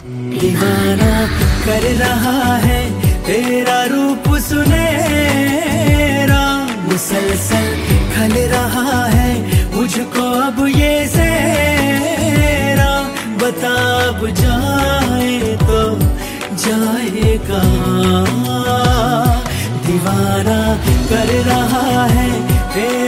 दीवाना कर रहा है तेरा रूप सुनहरा, मुसलसल खल रहा है मुझको अब ये सेहरा। बता अब जाए तो जाए कहाँ, दीवाना कर रहा है तेरा